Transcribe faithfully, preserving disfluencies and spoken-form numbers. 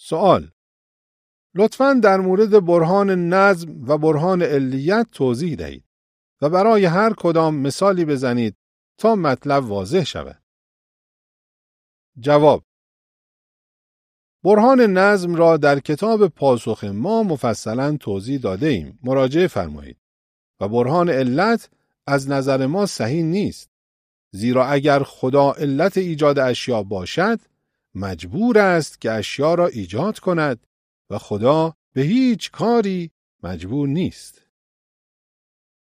سوال: لطفاً در مورد برهان نظم و برهان علیت توضیح دهید و برای هر کدام مثالی بزنید تا مطلب واضح شود. جواب: برهان نظم را در کتاب پاسخ ما مفصلاً توضیح داده ایم. مراجعه فرمایید. و برهان علت از نظر ما صحیح نیست. زیرا اگر خدا علت ایجاد اشیا باشد، مجبور است که اشیا را ایجاد کند و خدا به هیچ کاری مجبور نیست.